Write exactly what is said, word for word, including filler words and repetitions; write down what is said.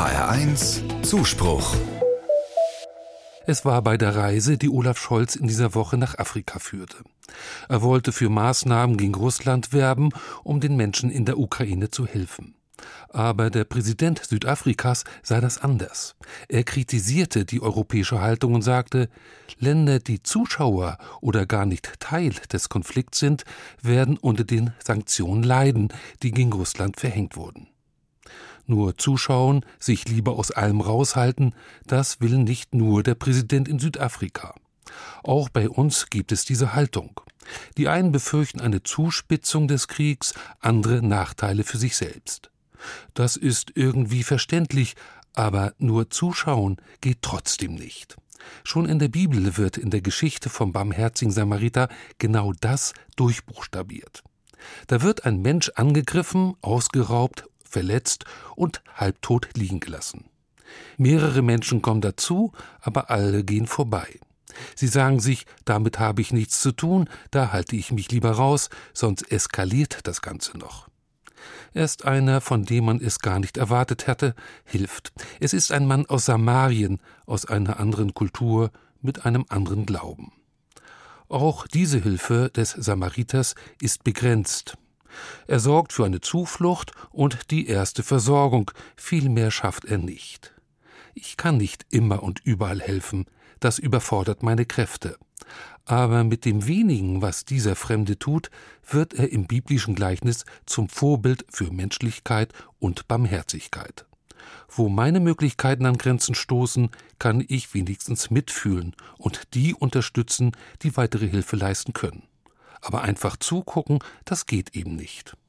H R eins Zuspruch. Es war bei der Reise, die Olaf Scholz in dieser Woche nach Afrika führte. Er wollte für Maßnahmen gegen Russland werben, um den Menschen in der Ukraine zu helfen. Aber der Präsident Südafrikas sah das anders. Er kritisierte die europäische Haltung und sagte, Länder, die Zuschauer oder gar nicht Teil des Konflikts sind, werden unter den Sanktionen leiden, die gegen Russland verhängt wurden. Nur zuschauen, sich lieber aus allem raushalten, das will nicht nur der Präsident in Südafrika. Auch bei uns gibt es diese Haltung. Die einen befürchten eine Zuspitzung des Kriegs, andere Nachteile für sich selbst. Das ist irgendwie verständlich, aber nur zuschauen geht trotzdem nicht. Schon in der Bibel wird in der Geschichte vom barmherzigen Samariter genau das durchbuchstabiert. Da wird ein Mensch angegriffen, ausgeraubt, verletzt und halbtot liegen gelassen. Mehrere Menschen kommen dazu, aber alle gehen vorbei. Sie sagen sich, damit habe ich nichts zu tun, da halte ich mich lieber raus, sonst eskaliert das Ganze noch. Erst einer, von dem man es gar nicht erwartet hatte, hilft. Es ist ein Mann aus Samarien, aus einer anderen Kultur, mit einem anderen Glauben. Auch diese Hilfe des Samariters ist begrenzt. Er sorgt für eine Zuflucht und die erste Versorgung, viel mehr schafft er nicht. Ich kann nicht immer und überall helfen, das überfordert meine Kräfte. Aber mit dem wenigen, was dieser Fremde tut, wird er im biblischen Gleichnis zum Vorbild für Menschlichkeit und Barmherzigkeit. Wo meine Möglichkeiten an Grenzen stoßen, kann ich wenigstens mitfühlen und die unterstützen, die weitere Hilfe leisten können. Aber einfach zugucken, das geht eben nicht.